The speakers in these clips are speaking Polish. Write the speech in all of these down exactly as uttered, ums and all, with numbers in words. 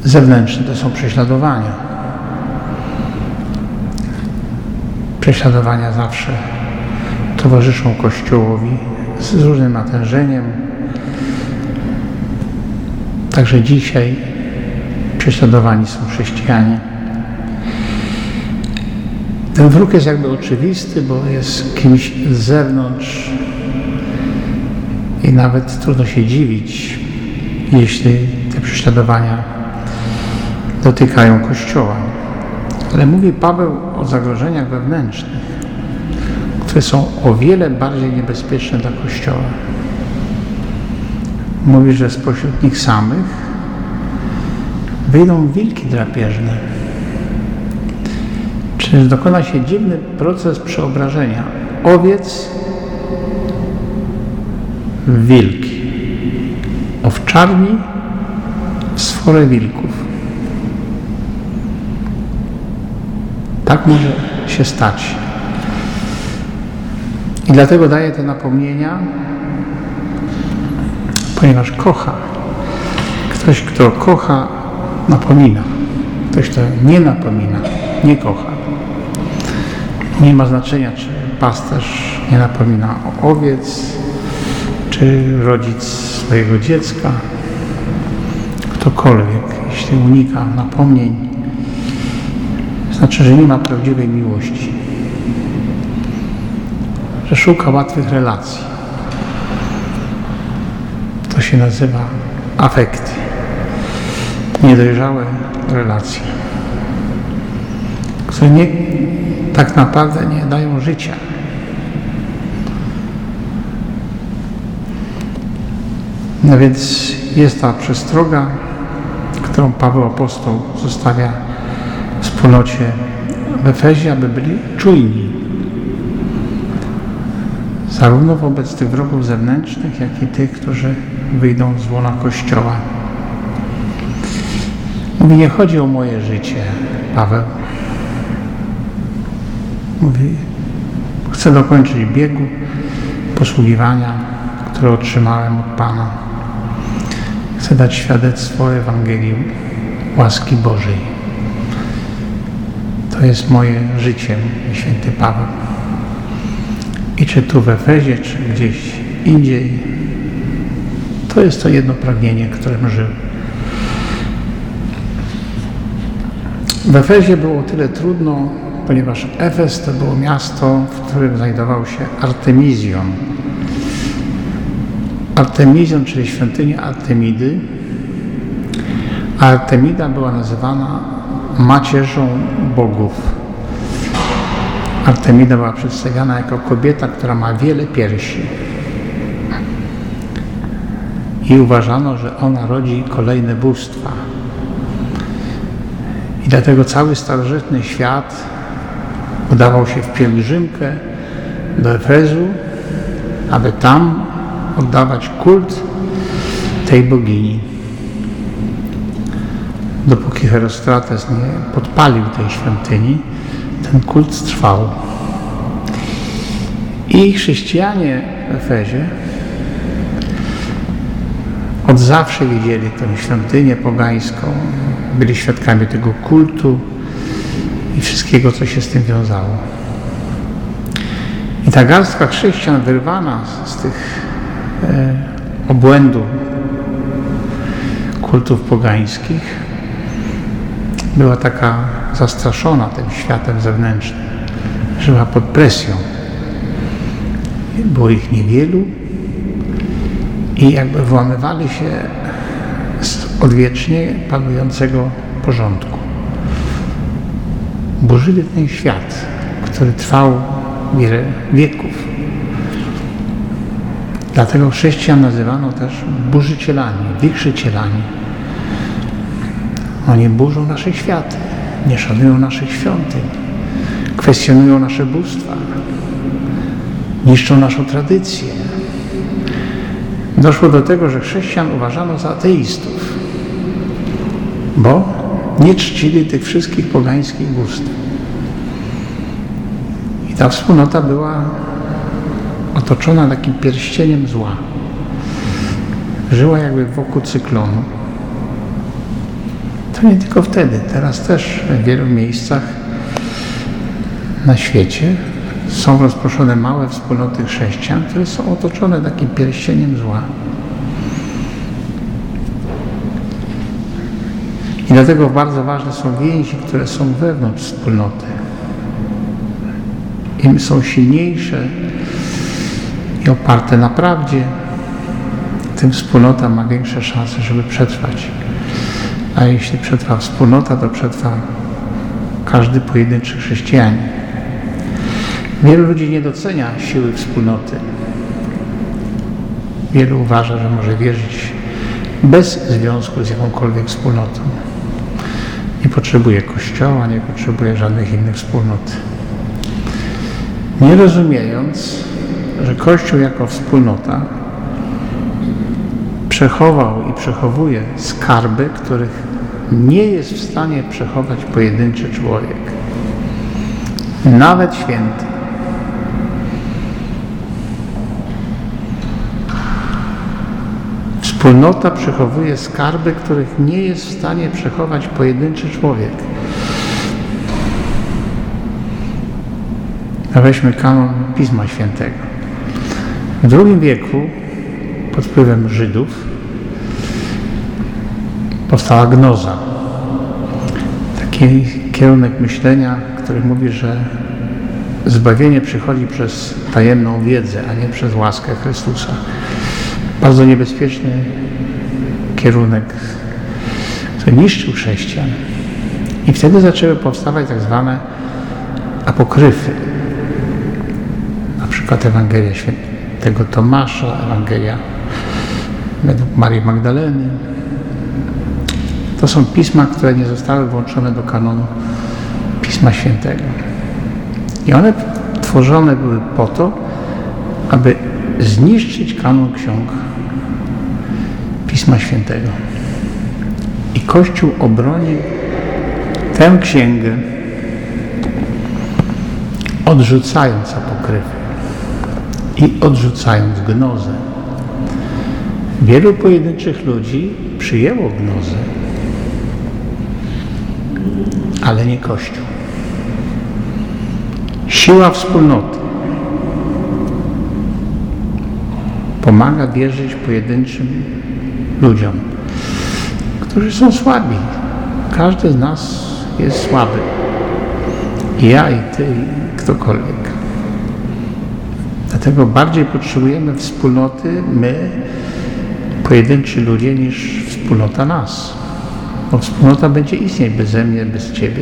zewnętrzne to są prześladowania. Prześladowania zawsze towarzyszą Kościołowi z różnym natężeniem. Także dzisiaj prześladowani są chrześcijanie. Ten wróg jest jakby oczywisty, bo jest kimś z zewnątrz i nawet trudno się dziwić, jeśli te prześladowania dotykają Kościoła. Ale mówi Paweł o zagrożeniach wewnętrznych, które są o wiele bardziej niebezpieczne dla Kościoła. Mówi, że spośród nich samych wyjdą wilki drapieżne. Czyż dokona się dziwny proces przeobrażenia owiec w wilki, owczarni w sforę wilków. Tak może się stać. I dlatego daje te napomnienia, ponieważ kocha. Ktoś, kto kocha, napomina. Ktoś, kto nie napomina, nie kocha. Nie ma znaczenia, czy pasterz nie napomina o owiec, czy rodzic swojego dziecka. Ktokolwiek, jeśli unika napomnień, znaczy, że nie ma prawdziwej miłości. Że szuka łatwych relacji. To się nazywa afekty. Niedojrzałe relacje, które nie, tak naprawdę nie dają życia. No więc jest ta przestroga, którą Paweł Apostoł zostawia wspólnocie w Efezie, aby byli czujni. Zarówno wobec tych wrogów zewnętrznych, jak i tych, którzy wyjdą z łona Kościoła. Mówi, nie chodzi o moje życie, Paweł. Mówi, chcę dokończyć biegu posługiwania, które otrzymałem od Pana. Chcę dać świadectwo Ewangelii łaski Bożej. To jest moje życie, mówi święty Paweł. I czy tu w Efezie, czy gdzieś indziej, to jest to jedno pragnienie, którym żył. W Efezie było tyle trudno, ponieważ Efes to było miasto, w którym znajdował się Artemizjon. Artemizjon, czyli świątynia Artemidy. Artemida była nazywana macierzą bogów. Artemida była przedstawiana jako kobieta, która ma wiele piersi. I uważano, że ona rodzi kolejne bóstwa. I dlatego cały starożytny świat udawał się w pielgrzymkę do Efezu, aby tam oddawać kult tej bogini. Dopóki Herostrates nie podpalił tej świątyni, ten kult trwał. I chrześcijanie w Efezie od zawsze widzieli tę świątynię pogańską, byli świadkami tego kultu i wszystkiego, co się z tym wiązało. I ta garstka chrześcijan wyrwana z tych e, obłędów kultów pogańskich była taka zastraszona tym światem zewnętrznym. Żyła pod presją. Było ich niewielu i jakby włamywali się z odwiecznie panującego porządku. Burzyli ten świat, który trwał wiele wieków. Dlatego chrześcijan nazywano też burzycielami, wichrzycielami. Oni burzą nasze światy, nie szanują naszych świątyń, kwestionują nasze bóstwa, niszczą naszą tradycję. Doszło do tego, że chrześcijan uważano za ateistów, bo nie czcili tych wszystkich pogańskich bóstw. I ta wspólnota była otoczona takim pierścieniem zła. Żyła jakby wokół cyklonu. To nie tylko wtedy, teraz też w wielu miejscach na świecie są rozproszone małe wspólnoty chrześcijan, które są otoczone takim pierścieniem zła. I dlatego bardzo ważne są więzi, które są wewnątrz wspólnoty. Im są silniejsze i oparte na prawdzie, tym wspólnota ma większe szanse, żeby przetrwać. A jeśli przetrwa wspólnota, to przetrwa każdy pojedynczy chrześcijanin. Wielu ludzi nie docenia siły wspólnoty. Wielu uważa, że może wierzyć bez związku z jakąkolwiek wspólnotą. Nie potrzebuje Kościoła, nie potrzebuje żadnych innych wspólnot. Nie rozumiejąc, że Kościół jako wspólnota przechował i przechowuje skarby, których nie jest w stanie przechować pojedynczy człowiek. Nawet święty. Wspólnota przechowuje skarby, których nie jest w stanie przechować pojedynczy człowiek. A weźmy kanon Pisma Świętego. W drugim wieku pod wpływem Żydów powstała gnoza. Taki kierunek myślenia, który mówi, że zbawienie przychodzi przez tajemną wiedzę, a nie przez łaskę Chrystusa. Bardzo niebezpieczny kierunek, który niszczył chrześcijan. I wtedy zaczęły powstawać tak zwane apokryfy. Na przykład Ewangelia Świętego Tomasza, Ewangelia według Marii Magdaleny. To są pisma, które nie zostały włączone do kanonu Pisma Świętego. I one tworzone były po to, aby zniszczyć kanon ksiąg Pisma Świętego. I Kościół obronił tę księgę, odrzucając apokryfy i odrzucając gnozę. Wielu pojedynczych ludzi przyjęło gnozę, ale nie Kościół. Siła wspólnoty pomaga wierzyć pojedynczym ludziom, którzy są słabi. Każdy z nas jest słaby. I ja, i ty, i ktokolwiek. Dlatego bardziej potrzebujemy wspólnoty my, pojedynczy ludzie, niż wspólnota nas. Bo wspólnota będzie istnieć beze mnie, bez ciebie.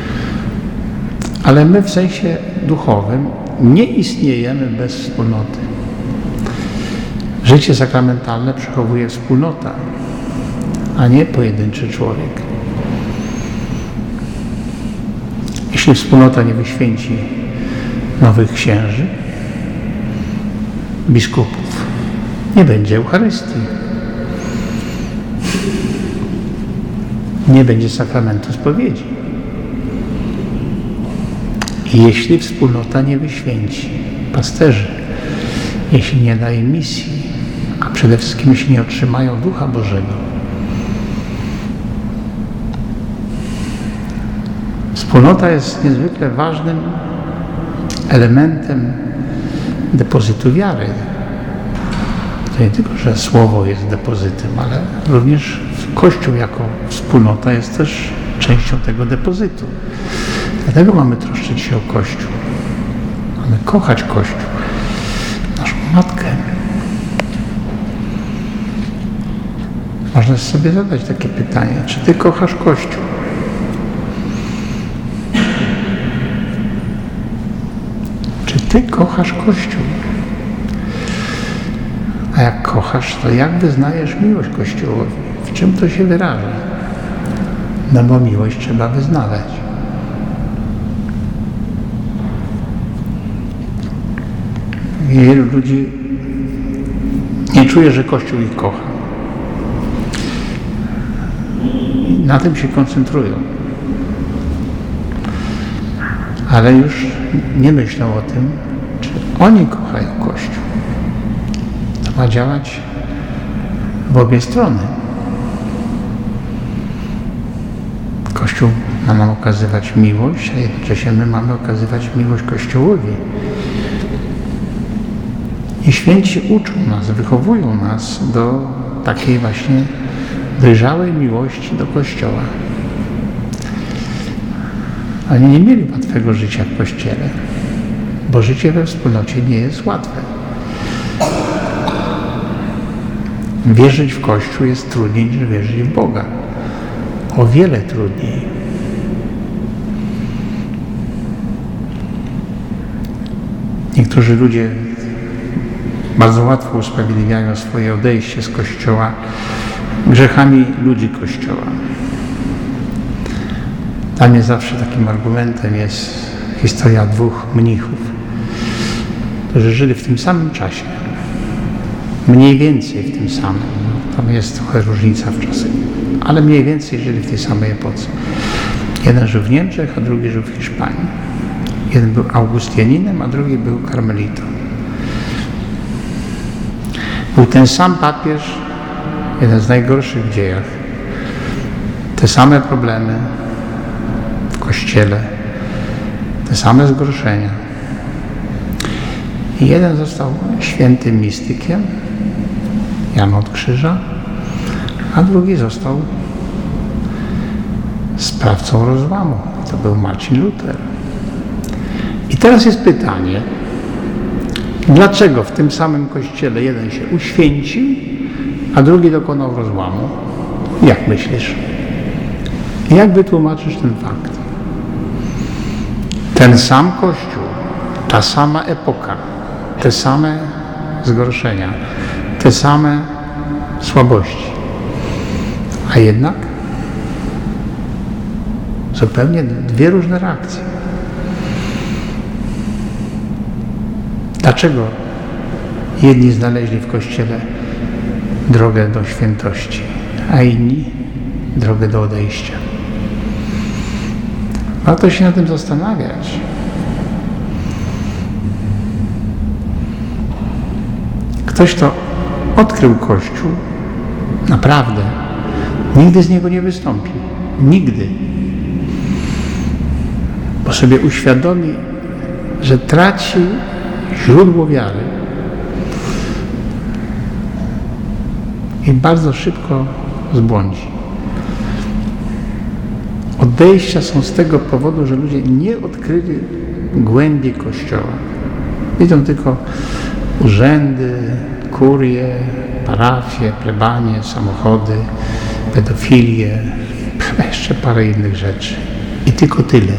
Ale my w sensie duchowym nie istniejemy bez wspólnoty. Życie sakramentalne przechowuje wspólnota, a nie pojedynczy człowiek. Jeśli wspólnota nie wyświęci nowych księży, biskupów, nie będzie Eucharystii. Nie będzie sakramentu spowiedzi. I jeśli wspólnota nie wyświęci pasterzy, jeśli nie da im misji, a przede wszystkim jeśli nie otrzymają Ducha Bożego, wspólnota jest niezwykle ważnym elementem depozytu wiary. To nie tylko, że Słowo jest depozytem, ale również Kościół jako wspólnota jest też częścią tego depozytu. Dlatego mamy troszczyć się o Kościół. Mamy kochać Kościół, naszą Matkę. Można sobie zadać takie pytanie, czy ty kochasz Kościół? Czy ty kochasz Kościół? A jak kochasz, to jak wyznajesz miłość Kościołowi? W czym to się wyraża? No bo miłość trzeba wyznawać. Wielu ludzi nie czuje, że Kościół ich kocha. I na tym się koncentrują. Ale już nie myślą o tym, czy oni kochają Kościół. To ma działać w obie strony. Kościół ma nam okazywać miłość, a jednocześnie my mamy okazywać miłość Kościołowi. I święci uczą nas, wychowują nas do takiej właśnie dojrzałej miłości do Kościoła. Oni nie mieli łatwego życia w Kościele, bo życie we wspólnocie nie jest łatwe. Wierzyć w Kościół jest trudniej niż wierzyć w Boga. O wiele trudniej. Niektórzy ludzie bardzo łatwo usprawiedliwiają swoje odejście z Kościoła grzechami ludzi Kościoła. Dla mnie zawsze takim argumentem jest historia dwóch mnichów, którzy żyli w tym samym czasie. Mniej więcej w tym samym. Tam jest trochę różnica w czasie, ale mniej więcej żyli w tej samej epoce. Jeden żył w Niemczech, a drugi żył w Hiszpanii. Jeden był Augustianinem, a drugi był karmelitą. Był ten sam papież, jeden z najgorszych w dziejach. Te same problemy w Kościele, te same zgorszenia. I jeden został świętym mistykiem, Jan od Krzyża, a drugi został sprawcą rozłamu. To był Marcin Luter. I teraz jest pytanie, dlaczego w tym samym Kościele jeden się uświęcił, a drugi dokonał rozłamu? Jak myślisz? Jak wytłumaczysz ten fakt? Ten sam Kościół, ta sama epoka, te same zgorszenia, te same słabości. A jednak zupełnie dwie różne reakcje. Dlaczego jedni znaleźli w Kościele drogę do świętości, a inni drogę do odejścia? Warto się nad tym zastanawiać. Ktoś, kto odkrył Kościół, naprawdę nigdy z niego nie wystąpi. Nigdy. Bo sobie uświadomi, że traci źródło wiary i bardzo szybko zbłądzi. Odejścia są z tego powodu, że ludzie nie odkryli głębi Kościoła. Widzą tylko urzędy, kurie, parafie, plebanie, samochody, pedofilię, jeszcze parę innych rzeczy. I tylko tyle.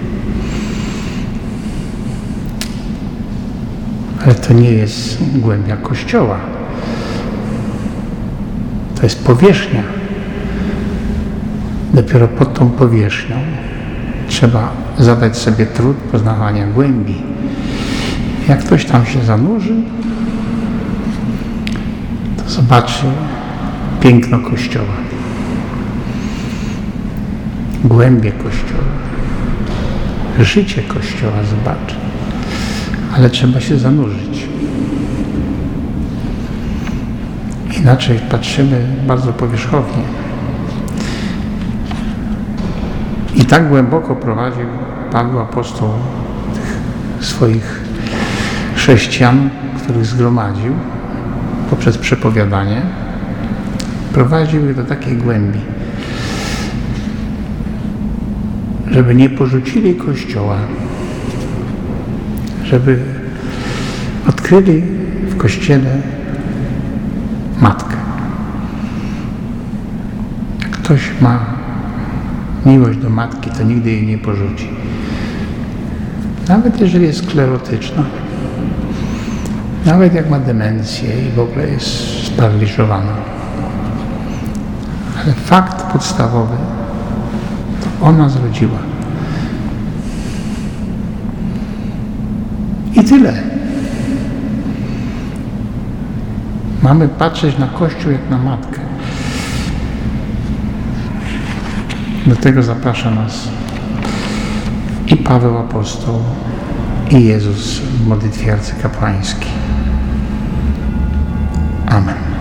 Ale to nie jest głębia Kościoła. To jest powierzchnia. Dopiero pod tą powierzchnią trzeba zadać sobie trud poznawania głębi. Jak ktoś tam się zanurzy, to zobaczy piękno Kościoła, głębię Kościoła, życie Kościoła zobaczy. Ale trzeba się zanurzyć. Inaczej patrzymy bardzo powierzchownie. I tak głęboko prowadził Paweł apostoł tych swoich chrześcijan, których zgromadził poprzez przepowiadanie, prowadził ich do takiej głębi, żeby nie porzucili Kościoła, żeby odkryli w Kościele Matkę. Jak ktoś ma miłość do Matki, to nigdy jej nie porzuci. Nawet jeżeli jest sklerotyczna, nawet jak ma demencję i w ogóle jest sparaliżowana. Ale fakt podstawowy to ona zrodziła. I tyle. Mamy patrzeć na Kościół jak na Matkę. Do tego zaprasza nas i Paweł apostoł, i Jezus w modlitwie arcykapłańskiej. Amen.